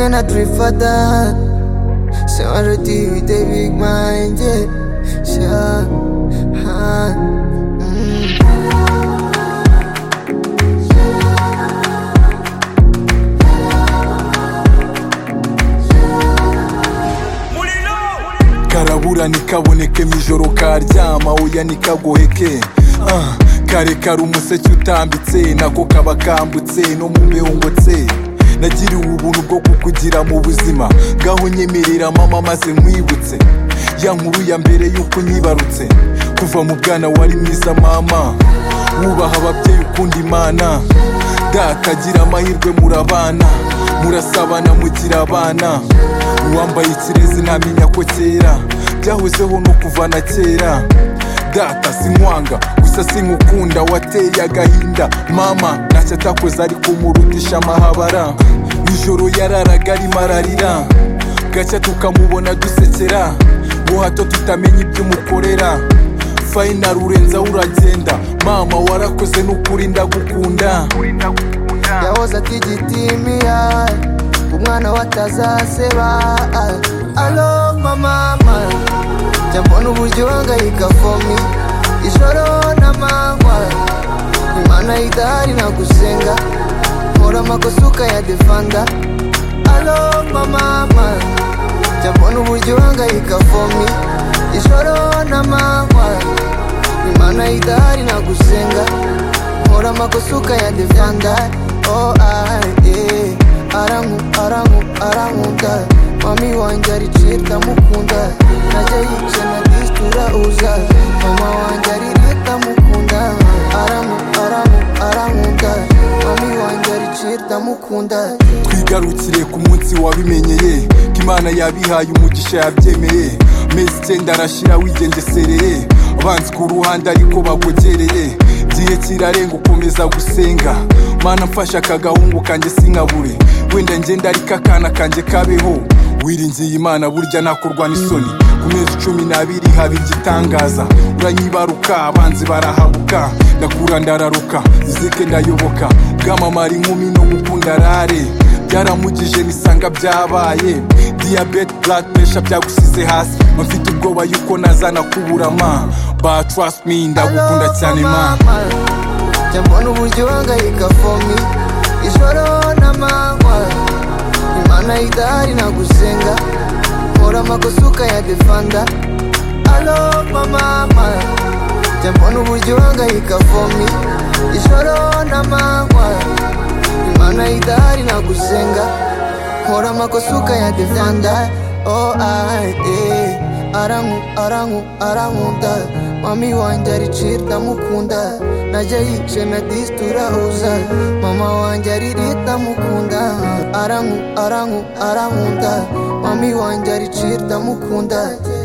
can I dream for that? Say I already with a big mind, yeah. Sure. Karabura nikaboneke mijoro karyama oya nikagoheke kare kare umuseke utambitse nako kaba kambutse no mu mbehongotse nagiriwe ubuntu bwo kukugira mu buzima gaho nyemerera mama maze nkwibutse ya nkuru ya mbere yuko nyibarutse kuva mu bwana wari mwiza mama wubaha ababyeyi ukunda Imana data gira amahirwe murabana murasabana mugira abana uwambaye ikirezi ntamenya ko kera byahozeho no kuva na kera data sinkwanga gusa sinkukunda wateye agahinda mama ntacyo atakoze ariko murutisha amahabara nijoro yararaga arimo ararira gacya tukamubona dusekera ngo hato tutamenya ibyo umukorera final urenza uragenda mama warakoze n'ukuri ndagukunda yahoze atigitimiya umwana watazaseba alo mama jambona uburyo wangayika for me ijoro n'amanywa Imana idahari nagusenga nkora amakosa ukayadefanda alo mama jambona uburyo wangayika for me ijoro n'amanywa Imana idahari nagusenga nkora amakosa ukayadefanda oh arankunda mami wanjye ariciye ndamukunda najya yice na distura uza mama wanjye aririye ndamukunda arankunda mami wanjye ariciye ndamukunda twigarukire ku munsi wabimenyeye ko Imana yabihaye umugisha yabyemeye mezi 9 arashira wigengesereye abanzi ku ruhande ariko bagogereye gihe kirarenga ukomeza gusenga mana mfasha akagahungu kanjye sinkabure wenda ngenda ariko akana kanjye kabeho wiringiye Imana burya nakorwa n'isoni ku mezi 12 haba igitangaza uranyibaruka abanzi barahabuka ndakura ndararuka izike ndayoboka bwamamara inkumi no gukunda rare byaramugije nisanga byabaye diabete blood pressure byagusize hasi mfite ubwoba yuko nazana kubura ma but trust me ndagukunda cyane ma jambona uburyo wangayika for me ijoro n'amanywa Imana idahari nagusenga nkora amakosa ukayadefanda alo mama jambona uburyo wangayika for me ijoro n'amanywa Imana idahari nagusenga nkora amakosa ukayadefanda oh arankunda mami wanjye ariciye ndamukunda najya yice na distura uza mama wanjye aririye ndamukunda arankunda mami wanjye ariciye ndamukunda